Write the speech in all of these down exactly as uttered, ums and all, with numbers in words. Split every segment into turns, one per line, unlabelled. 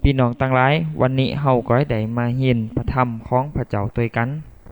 พี่น้องทั้งหลายวันนี้เฮาก็ได้มาเห็นพระธรรมของพระเจ้าด้วยกัน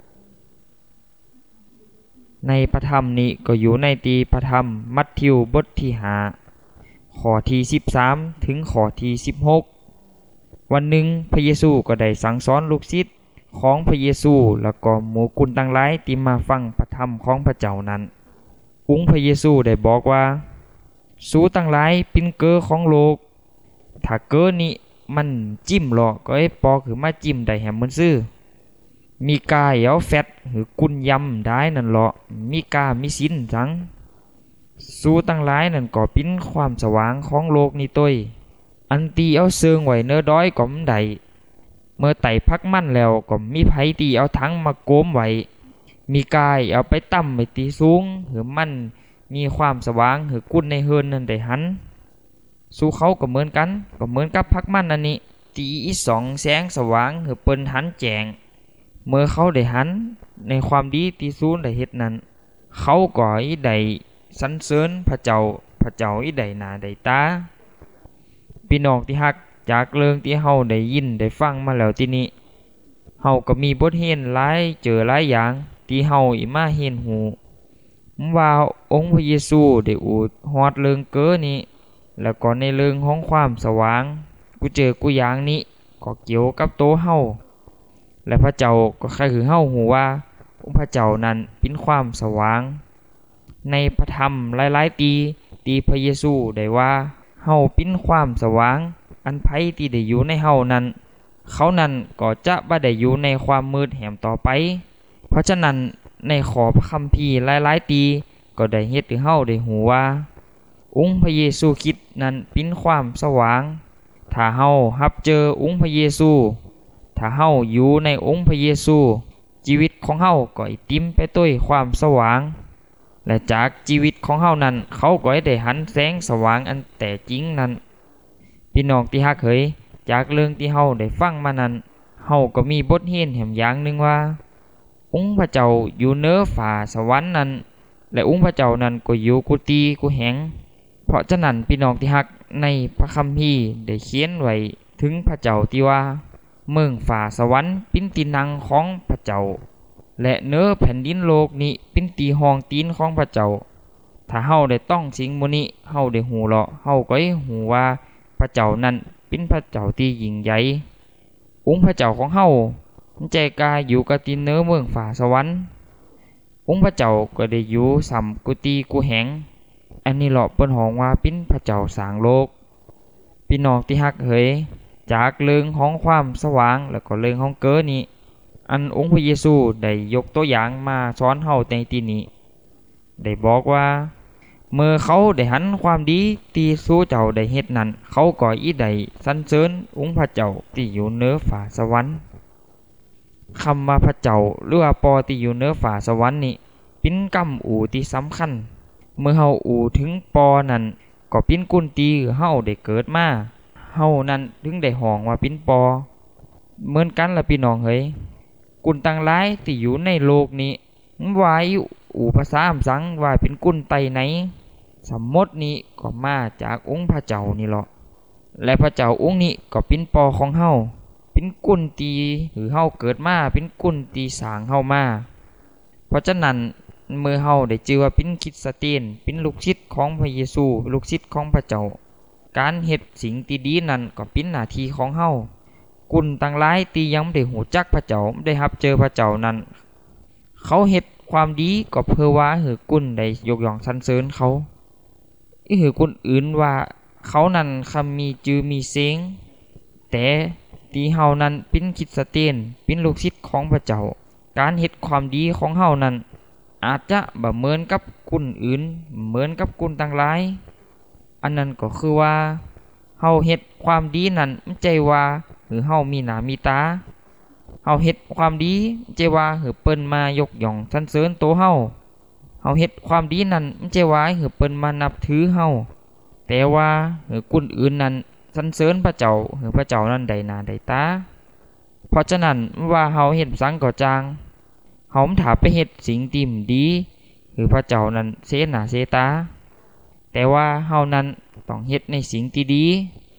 ในพระธรรมนี้ก็อยู่ในตีพระธรรมมัทธิวบทที่ห้าข้อที่สิบสามถึงข้อที่สิบหกวันหนึ่งพระเยซูก็ได้สั่งสอนลูกศิษย์ของพระเยซูแล้วก็หมู่กุนทั้งหลายที่มาฟังพระธรรมของพระเจ้านั้นองค์พระเยซูได้บอกว่าสู้ทั้งหลายเป็นเกอของโลกถ้าเกอนี้มันจิ้มหรอกก็ให้ปอคือมาจิ้มได้แหมมันซื่อมีกาเอาแฟตหรือกุนยำได้นั่นเหรอมีกามีสินจังสู้ตั้งหลายนั่นก็เป็นความสว่างของโลกนี้ต้วยอันตีเอาเซิงไว้เนื้อด้อยก็มได้เมื่อไต่พักมั่นแล้วก็มีไผตีเอาทั้งมาโกมไว้มีกายเอาไปตั้มไปตีสูงหรือมันมีความสว่างหรือกุนในเฮินนั่นได้หันสู้เขาก็เหมือนกันก็เหมือนกับพักมั่นอันนี้ตีอีสองแสงสว่างหรือเปิ้นหันแจงเมื่อเขาได้หันในความดีที่ซูนได้เฮ็ดนั้นเขาก็อีได้สรรเสริญพระเจ้าพระเจ้าอีได้หน้าได้ตาพี่น้องที่ฮักจากเรื่องที่เฮาได้ยินได้ฟังมาแล้วที่นี้เฮาก็มีบทเรียนหลายเจอหลายอย่างที่เฮาอีมาเห็นหูว่าองค์พระเยซูได้อูดฮอดเรื่องเก้อนี้แล้วก็ในเรื่องของความสว่างกูเจอกูอย่างนี้ก็เกี่ยวกับโตเฮาและพระเจ้าก็ใครคือเฮาหูว่าองค์พระเจ้านั้นเป็นความสว่างในพระธรรมหลายๆตีตีพระเยซูได้ว่าเฮาเป็นความสว่างอันไผที่ได้อยู่ในเฮานั้นเขานั้นก็จะบ่ได้อยู่ในความมืดแหมต่อไปเพราะฉะนั้นในขอพระคัมภีร์หลายๆตีก็ได้เฮ็ดให้เฮาได้หูว่าองค์พระเยซูคริสต์นั้นเป็นความสว่างถ้าเฮารับเจอองค์พระเยซูถ้าเฮาอยู่ในองค์พระเยซูชีวิตของเฮาก็อิติมไปด้วยความสว่างและจากชีวิตของเฮานั้นเขาก็ได้หันแสงสว่างอันแต่จริงนั้นพี่น้องที่ฮักเขยจากเรื่องที่เฮาได้ฟังมานั้นเฮาก็มีบทเรียนแห่งอย่างหนึ่งว่าองค์พระเจ้าอยู่เหนือฟ้าสวรรค์นั้นและองค์พระเจ้านั้นก็อยู่กุฏิกุแหงเพราะฉะนั้นพี่น้องที่ฮักในพระคัมภีร์ได้เขียนไว้ถึงพระเจ้าที่ว่าเมืองฟ้าสวรรค์เป็นที่นั่งของพระเจ้าและเนื้อแผ่นดินโลกนี้เป็นที่ห้องตีนของพระเจ้าถ้าเฮาได้ต้องสิ่งมื้อนี้เฮาได้ฮู้เลาะเฮาก็ได้ฮู้ว่าพระเจ้านั้นเป็นพระเจ้าที่ยิ่งใหญ่องค์พระเจ้าของเฮาใจกายอยู่กับที่เนื้อเมืองฟ้าสวรรค์องค์พระเจ้าก็ได้อยู่สำกุฏิกุแหงอันนี้เลาะเปิ้นฮ้องว่าเป็นพระเจ้าสร้างโลกพี่น้องที่ฮักเฮยจากเรื่องของความสว่างแล้วก็เรื่องของเก้อนี้อันองค์พระเยซูได้ยกตัวอย่างมาสอนเฮาในที่นี้ได้บอกว่าเมื่อเขาได้หันความดีที่สู่เจ้าได้เฮ็ดนั้นเขาก็อีได้สรรเสริญองค์พระเจ้าที่อยู่เหนือฟ้าสวรรค์คำว่าพระเจ้าหรือว่าปอที่อยู่เหนือฟ้าสวรรค์นี้เป็นกำอูที่สำคัญเมื่อเฮาอูถึงปอนั้นก็เป็นกุนตีเฮาได้เกิดมาเฮานั้นถึงได้ห้องว่าเป็นปอเหมือนกันล่ะพี่น้องเฮ้ยกุนต่างหลายที่อยู่ในโลกนี้ว่าอูภาษาอำสังว่าเป็นกุนไตไหนสมมตินี้ก็มาจากองค์พระเจ้านี่หรอกและพระเจ้าองค์นี้ก็เป็นปอของเฮาเป็นกุนตีหรือเฮาเกิดมาเป็นกุนตีสร้างเฮามาเพราะฉะนั้นเมื่อเฮาได้ชื่อว่าเป็นคริสเตียนเป็นลูกศิษย์ของพระเยซูลูกศิษย์ของพระเจ้าการเฮ็ดสิ่งที่ดีนั้นก็เป็นหน้าที่ของเฮากุนต่างหลายที่ยังไม่ได้หูจักพระเจ้าไม่ได้รับเจอพระเจ้านั้นเขาเฮ็ดความดีก็เพื่อว่าหือกุนได้ยกย่องสรรเสริญเขาอีหือกุนอื่นว่าเขานั้นคำมีจือมีเสียงแต่ที่เฮานั้นเป็นคริสเตียนเป็นลูกศิษย์ของพระเจ้าการเฮ็ดความดีของเฮานั้นอาจจะบ่เหมือนกับกุนอื่นเหมือนกับกุนต่างหลายอันนั้นก็คือว่าเฮาเฮ็ดความดีนั้นไม่ใช่ว่าหรือเฮามีหน้ามีตาเฮาเฮ็ดความดีไม่ใช่ว่าหือเปิ้นมายกย่องสรรเสริญโตเฮาเฮาเฮ็ดความดีนั้นไม่ใช่ว่าหือเปิ้นมานับถือเฮาแต่ว่าหือกุนอื่นนั้นสรรเสริญพระเจ้าหือพระเจ้านั้นได้หน้าได้ตาเพราะฉะนั้นว่าเฮาเฮ็ดสังก็จางเฮาถ้าไปเฮ็ดสิ่งที่ดีหรือพระเจ้านั้นเสหน้าเสตาแต่ว่าเฮานั้นต้องเฮ็ดในสิ่งที่ดีเ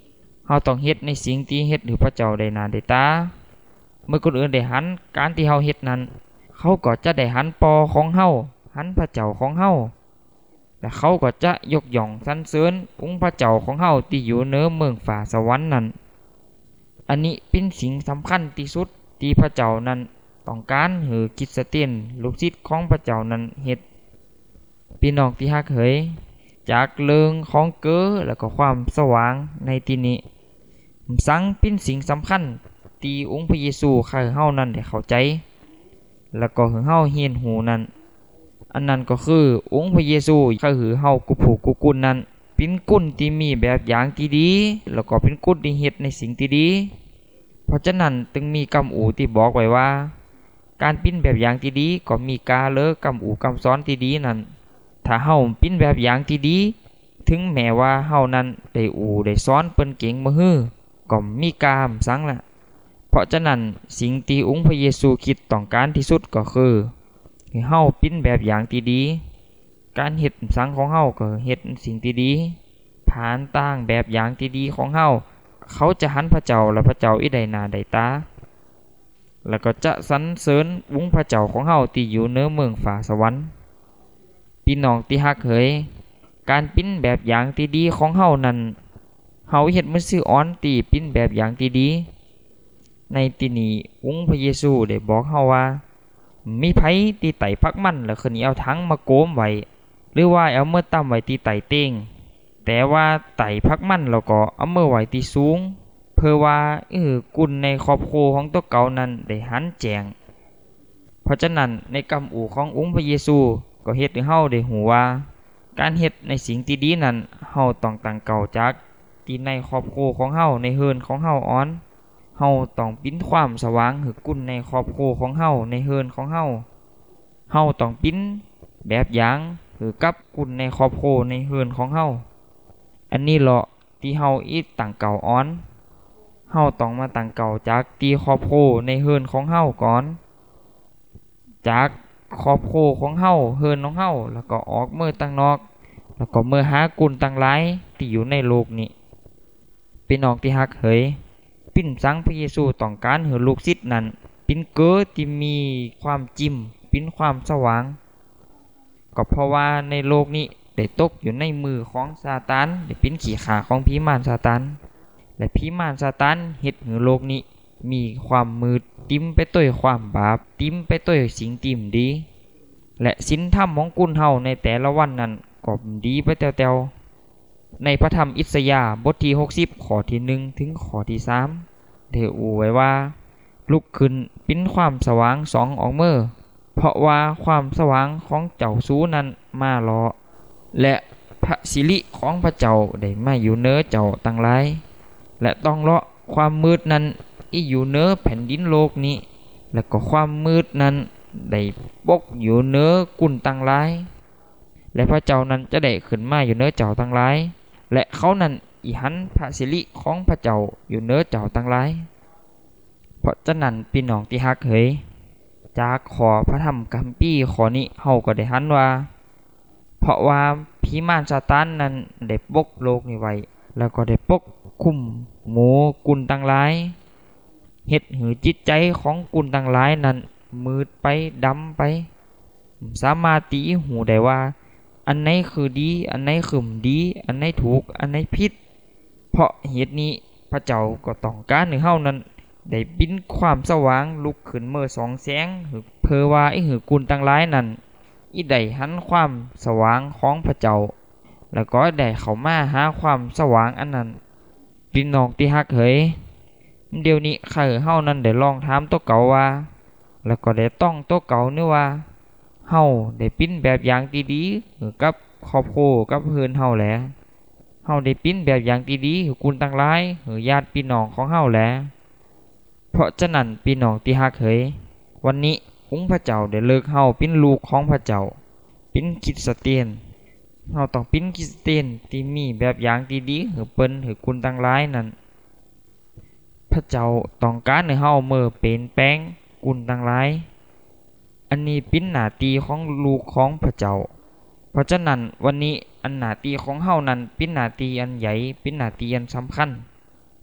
เฮาต้องเฮ็ดในสิ่งที่เฮ็ดให้พระเจ้าได้หน้าได้ตาเมื่อคนอื่นได้หันการที่เฮาเฮ็ดนั้นเขาก็จะได้หันปอของเฮาหันพระเจ้าของเฮาและเขาก็จะยกย่องสรรเสริญองค์พระเจ้าของเฮาที่อยู่เหนือเมืองฟ้าสวรรค์นั้นอันนี้เป็นสิ่งสำคัญที่สุดที่พระเจ้านั้นต้องการให้คริสเตียนลูกศิษย์ของพระเจ้านั้นเฮ็ดพี่น้องที่ฮักเอ๋ยจากเรื่องของเก้อและก็ความสว่างในที่นี้สังเป็นสิ่งสำคัญที่องค์พระเยซูให้เฮานั้นได้เข้าใจแล้วก็ให้เฮาเรียนรู้นั้นอันนั้นก็คือองค์พระเยซูให้เฮากุผู้กุกุลนั้นเป็นกุนที่มีแบบอย่างที่ดีแล้วก็เป็นกุนที่เฮ็ดในสิ่งที่ดีเพราะฉะนั้นจึงมีคำอู่ที่บอกไว้ว่าการเป็นแบบอย่างที่ดีก็มีกาเลอกำอู่คำสอนที่ดีนั้นถ้าเฮาเป็นแบบอย่างที่ดีถึงแม้ว่าเฮานั้นได้อู่ได้สอนเปิ้นเก่งบ่ฮื้อก็มีกามสังละเพราะฉะนั้นสิ่งที่องค์พระเยซูคริสต์ต้องการที่สุดก็คือให้เฮาเป็นแบบอย่างที่ดีการเฮ็ดสังของเฮาก็เฮ็ดสิ่งที่ดีผ่านต่างแบบอย่างที่ดีของเฮาเขาจะหันพระเจ้าและพระเจ้าอีได้หน้าได้ตาแล้วก็จะสรรเสริญองค์พระเจ้าของเฮาที่อยู่เหนือเมืองฟ้าสวรรค์พี่น้องที่ฮักเอ๋ยการเป็นแบบอย่างที่ดีของเฮานั้นเฮาเฮ็ดมือซื่ออ่อนที่เป็นแบบอย่างที่ดีในที่นี้องค์พระเยซูได้บอกเฮาว่ามีไผที่ไต่พักมันแล้วคืนนี้เอาถังมาโกมไว้หรือว่าเอามือตั้มไว้ที่ไต่เต้งแต่ว่าไต่พักมันแล้วก็เอามือไว้ที่สูงเพื่อว่าเออกุนในครอบครัวของตัวเก่านั้นได้หันแจงเพราะฉะนั้นในคำอู่ขององค์พระเยซูก็เฮ็ดให้เฮาได้หูว่าการเฮ็ดในสิ่งที่ดีนั้นเฮาต้องตั้งเก่าจากที่ในครอบครัวของเฮาในเฮือนของเฮาอ่อนเฮาต้องปิ้นความสว่างให้กุนในครอบครัวของเฮาในเฮือนของเฮาเฮาต้องปิ้นแบบอย่างคือกับกุนในครอบครัวในเฮือนของเฮาอันนี้เหรอที่เฮาอีตั้งเก่าอ่อนเฮาต้องมาตั้งเก่าจากที่ครอบครัวในเฮือนของเฮาก่อนจากครอบครัวของเฮาเฮือนของเฮาแล้วก็ออกเมื่อตั้งนอกแล้วก็เมื่อหากุนตั้งหลายที่อยู่ในโลกนี้พี่น้องที่ฮักเอ๋ยปิ้นสังพระเยซูต้องการให้ลูกศิษย์นั้นเป็นเก้อที่มีความจิ้มเป็นความสว่างก็เพราะว่าในโลกนี้ได้ตกอยู่ในมือของซาตานได้เป็นขี้ขาของผีมารซาตานและผีมารซาตานเฮ็ดให้โลกนี้มีความมืดติ้มไปด้วยความบาปติ้มไปด้วยสิ่งติ่มดีและศีลธรรมของกุนเฮาในแต่ละวันนั้นก็ดีไปแต้วๆในพระธรรมอิสยาห์บทที่หกสิบข้อที่หนึ่งถึงข้อที่สามได้อู่ไว้ว่าลุกขึ้นปิ้นความสว่างสองออกเมื่อเพราะว่าความสว่างของเจ้าสูนั้นมารอและพระสิริของพระเจ้าได้มาอยู่เหนือเจ้าตั้งหลายและต้องเลาะความมืดนั้นที่อยู่เหนือแผ่นดินโลกนี้และก็ความมืดนั้นได้ปกอยู่เหนือกุนตั้งหลายและพระเจ้านั้นจะได้ขึ้นมาอยู่เหนือเจ้าตั้งหลายและเขานั้นอีหันพระสิริของพระเจ้าอยู่เหนือเจ้าตั้งหลายเพราะฉะนั้นพี่น้องที่ฮักเอ๋ยจากขอพระธรรมคัมภีร์ข้อนี้เฮาก็ได้หันว่าเพราะว่าผีมารซาตานนั้นได้ปกโลกนี้ไว้แล้วก็ได้ปกคุมหมู่กุนตั้งหลายเฮ็ดให้จิตใจของกุนตั้งหลายนั้นมืดไปดำไปสามารถตีหูได้ว่าอันไหนคือดีอันไหนคือบ่ดีอันไหนถูกอันไหนผิดเพราะเหตุนี้พระเจ้าก็ต้องการให้เฮานั้นได้ปิ้นความสว่างลุกขึ้นเมื่อสองแสงเพื่อว่าไอ้หือกุนตั้งหลายนั้นอีได้หันความสว่างของพระเจ้าแล้วก็ได้เข้ามาหาความสว่างอันนั้นพี่น้องที่ฮักเอ๋ยเดี๋ยวนี้ข้าเฮานั้นได้ลองถามตัวเก่าว่าแล้วก็ได้ต้องตัวเก่านี่ว่าเฮาได้ปิ้นแบบอย่างที่ดีกับครอบครัวกับเพื่อนเฮาแหละเฮาได้ปิ้นแบบอย่างที่ดีกับกุนตั้งหลายหรือญาติพี่น้องของเฮาแหละเพราะฉะนั้นพี่น้องที่ฮักเอ๋ยวันนี้องค์พระเจ้าได้เลิกเฮาเป็นลูกของพระเจ้าเป็นคริสเตียนเฮาต้องเป็นคริสเตียนที่มีแบบอย่างที่ดีหรือเปิ้นหรือกุนตั้งหลายนั้นพระเจ้าต้องการให้เฮาเมื่อเป็นแป้งกุนตั้งหลายอันนี้เป็นหน้าที่ของลูกของพระเจ้าเพราะฉะนั้นวันนี้อันหน้าที่ของเฮานั้นเป็นหน้าที่อันใหญ่เป็นหน้าที่อันสำคัญ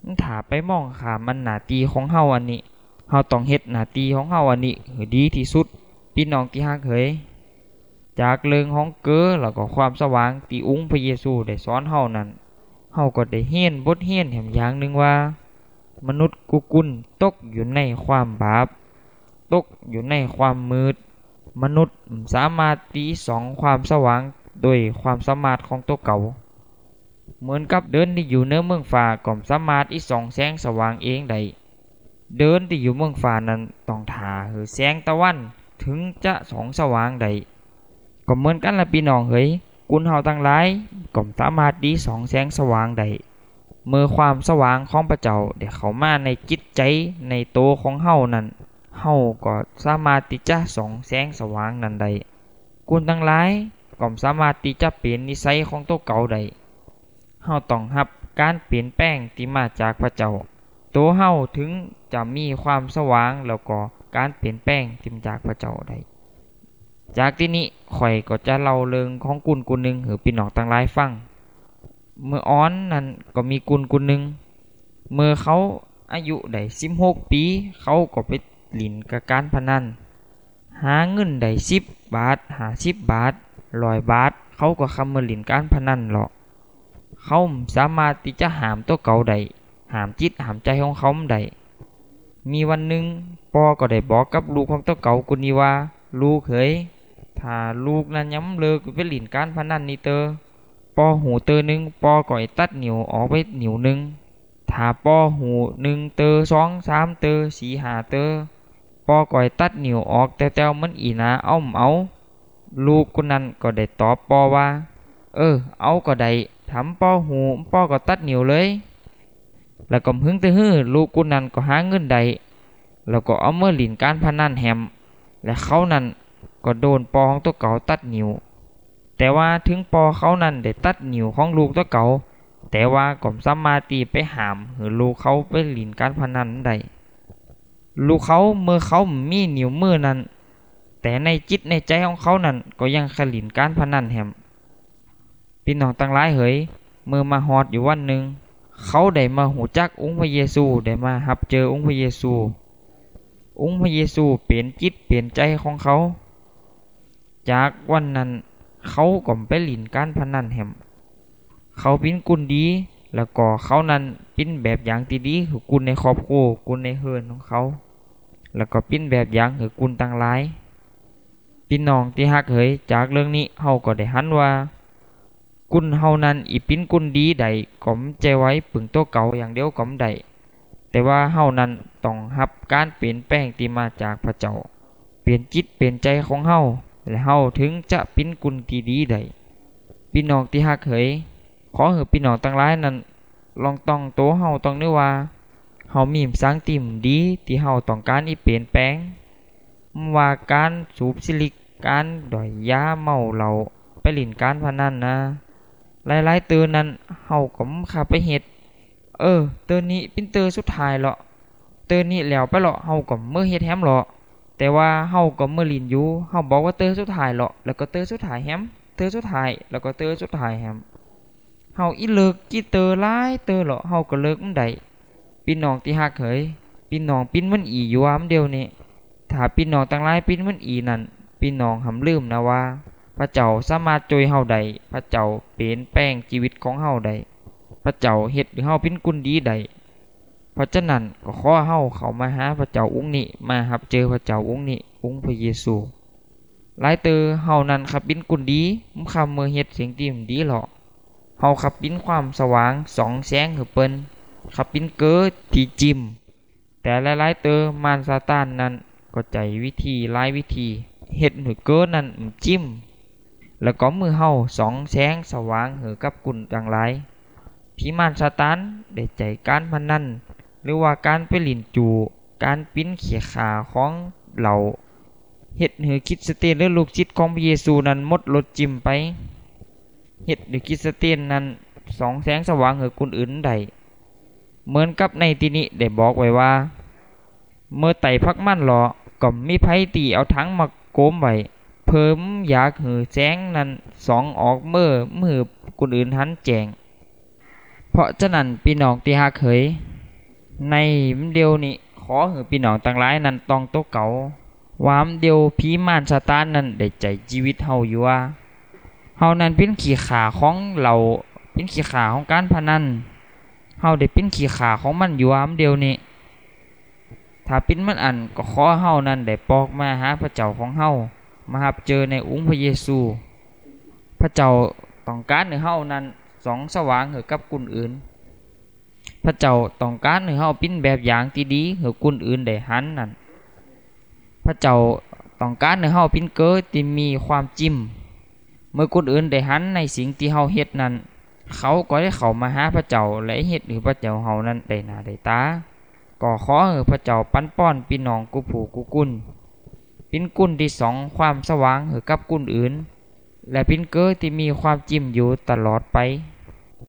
ถ้าไปมองข้ามมันหน้าที่ของเฮาอันนี้เฮาต้องเฮ็ดหน้าที่ของเฮาอันนี้ให้ดีที่สุดพี่น้องที่ฮักเอ๋ยจากเรื่องของเก้อแล้วก็ความสว่างที่องค์พระเยซูได้สอนเฮานั้นเฮาก็ได้เรียนบทเรียนแห่งอย่างหนึ่งว่ามนุษย์กุกุลตกอยู่ในความบาปตกอยู่ในความมืดมนุษย์สามารถตีสองความสว่างโดยความสามารถของตัวเก่าเหมือนกับเดินที่อยู่เหนือเมืองฟ้าก็สามารถอีส่องแสงสว่างเองได้เดินที่อยู่เมืองฟ้านั้นต้องท่าให้แสงตะวันถึงจะส่องสว่างได้ก็เหมือนกันล่ะพี่น้องเฮ้ยกุนเฮาทั้งหลายก็สามารถดีส่องแสงสว่างได้เมื่อความสว่างของพระเจ้าได้เข้ามาในจิตใจในโตของเฮานั้นเฮาก็สามารถที่จะส่องแสงสว่างนั้นได้กุนทั้งหลายก็สามารถที่จะเปลี่ยนนิสัยของตัวเก่าได้เฮาต้องรับการเปลี่ยนแปลงที่มาจากพระเจ้าตัวเฮาถึงจะมีความสว่างแล้วก็การเปลี่ยนแปลงที่มาจากพระเจ้าได้จากที่นี้ข่อยก็จะเล่าเรื่องของกุนกุนหนึ่งให้พี่น้องทั้งหลายฟังเมื่ออ้อนนั้นก็มีกุนกุนหนึ่งเมื่อเขาอายุได้สิบหกปีเขาก็ไปเล่นกับการพนันหาเงินได้สิบบาทห้าสิบบาทร้อยบาทเขาก็คำมาเล่นการพนันหรอกเขาสามารถที่จะหามตัวเก่าได้หามจิตหามใจของเขาได้มีวันหนึ่งพ่อก็ได้บอกกับลูกของตัวเก่ากุนนี้ว่าลูกเขยถ้าลูกนั้นย้ำเลิกไปเล่นการพนันนี่เตอปอหูเตอหนึ่งปอก่อยตัดนิ้วออกไปนิ้วหนึ่งถ้าปอหูหนึ่งเตอสองสามเตอสี่ห้าเตอปอก่อยตัดนิ้วออกแต่เจ้ามันอีนาเอาเอาลูกคนนั้นก็ได้ตอบปอว่าเออเอาก็ได้ทำปอหูปอก็ตัดนิ้วเลยแล้วก็หึงแต่ฮื้อลูกคนนั้นก็หาเงินได้แล้วก็เอาเมื่อหลินการพนันแฮมและเขานั้นก็โดนปอของตัวเก่าตัดนิ้วแต่ว่าถึงปอเขานั้นได้ตัดนิ้วของลูกตัวเก่าแต่ว่าก็สามารถตีไปหามหรือลูกเขาไปหลินการพนันได้ลูกเขาเมื่อเขามีนิ้วมือนั้นแต่ในจิตในใจของเขานั้นก็ยังขลินการพนันแฮมพี่น้องตั้งหลายเฮ้ยเมื่อมาฮอดอยู่วันหนึ่งเขาได้มาหูจักองค์พระเยซูได้มารับเจอองค์พระเยซูองค์พระเยซูเปลี่ยนจิตเปลี่ยนใจของเขาจากวันนั้นเขาก็ไปหลินการพนันแฮมเขาเป็นกุนดีแล้วก็เขานั้นเป็นแบบอย่างที่ดีคือกุนในครอบครัวกุนในเฮือนของเขาแล้วก็เป็นแบบอย่างคือกุนต่างหลายพี่น้องที่ฮักเฮยจากเรื่องนี้เฮาก็ได้หันว่ากุนเฮานั้นอีเป็นกุนดีใดก็มใจไว้ปึงตัวเก่าอย่างเดียวก็มได้แต่ว่าเฮานั้นต้องรับการเปลี่ยนแปลงที่มาจากพระเจ้าเปลี่ยนจิตเปลี่ยนใจของเฮาและเฮาถึงจะเป็นกุนที่ดีได้พี่น้องที่ฮักเฮยขอให้พี่น้องทั้งหลายนั้นลองต้องโตเฮาต้องนึกว่าเฮามีสังติมดีที่เฮาต้องการอีเปลี่ยนแปลงว่าการสูบซิลิกการด่อยยาเมาเหล้าไปเล่นการพนันนะหลายๆเตือนนั้นเฮาก็ขับไปเฮ็ดเออเตือนนี้เป็นเตือนสุดท้ายเหรอเตือนนี้แล้วไปเหรอเฮาก็มื้อเฮ็ดแฮมเหรอแต่ว่าเฮาก็มื้อลินอยู่เฮาบอกว่าเตือนสุดท้ายเหรอแล้วก็เตือนสุดท้ายแฮมเตือนสุดท้ายแล้วก็เตือนสุดท้ายแฮมเฮาอีเลิกกี่เตือนหลายเตือนเหรอเฮาก็เลิกมันได้พี่น้องที่ฮักเขยพี่น้องปิ้นมันอีอยู่ว่ามันเดียวนี้ถ้าพี่น้องทั้งหลายปิ้นมันอีนั่นพี่น้องหำลืมนะว่าพระเจ้าสามารถช่วยเฮาได้พระเจ้าเปลี่ยนแปลงชีวิตของเฮาได้พระเจ้าเฮ็ดให้เฮาเป็นคนดีได้เพราะฉะนั้นก็ขอเฮาเข้ามาหาพระเจ้าองค์นี้มารับเจอพระเจ้าองค์นี้องค์พระเยซูหลายเตอเฮานั้นครับเป็นคนดีมุคำเมื่อเฮ็ดสิ่งที่มันดีหรอกเฮาครับเป็นความสว่างสองแสงคือเปิ้นครับเป็นเกิดที่จิ้มแต่หลายๆเตอมารซาตานนั้นก็ใจวิธีหลายวิธีเฮ็ดให้เกิดนั้นจิ้มแล้วก็มือเฮาสองแสงสว่างหือกับกุนต่างหลายผีมารซาตานได้ใจการพนันหรือว่าการไปหลินจูการปิ้นเขี่ยขาของเหล่าเฮ็ดให้คริสเตียนหรือลูกศิษย์ของพระเยซูนั้นหมดรสจิ้มไปเฮ็ดให้คริสเตียนนั้นสองแสงสว่างหือกุนอื่นได้เหมือนกับในที่นี้ได้บอกไว้ว่าเมื่อไต่พักมั่นหรอก็มีไผตีเอาถังมาโกมไว้เพิ่มอยากหือแสงนั้นสองออกเมื่อมือคนอื่นหันแจงเพราะฉะนั้นพี่น้องที่ฮักเขยในเดียวนี้ขอให้พี่น้องทั้งหลายนั้นต้องตกเก่าว่าเดียวผีมารซาตานนั้นได้ใจชีวิตเฮาอยู่ว่าเฮานั้นเป็นขี้ขาของเราเป็นขี้ขาของการพนันเฮาได้เป็นขี้ขาของมันอยู่ว่าเดียวนี้ถ้าเป็นมันอันก็ขอเฮานั้นได้ปอกมาหาพระเจ้าของเฮามารับเจอในองค์พระเยซูพระเจ้าต้องการให้เฮานั้นส่องสว่างให้กับคนอื่นพระเจ้าต้องการให้เฮาเป็นแบบอย่างที่ดีให้คนอื่นได้หันนั่นพระเจ้าต้องการให้เฮาเป็นเกอที่มีความจิ้มเมื่อคนอื่นได้หันในสิ่งที่เฮาเฮ็ดนั้นเขาก็ได้เข้ามาหาพระเจ้าและเฮ็ดให้พระเจ้าเฮานั้นได้หน้าได้ตาก็ขอให้พระเจ้าปันป้อนพี่น้องกูผู้กูกุนเป็นกุนที่สองความสว่างให้กับกุนอื่นและเป็นเกอที่มีความจิ้มอยู่ตลอดไป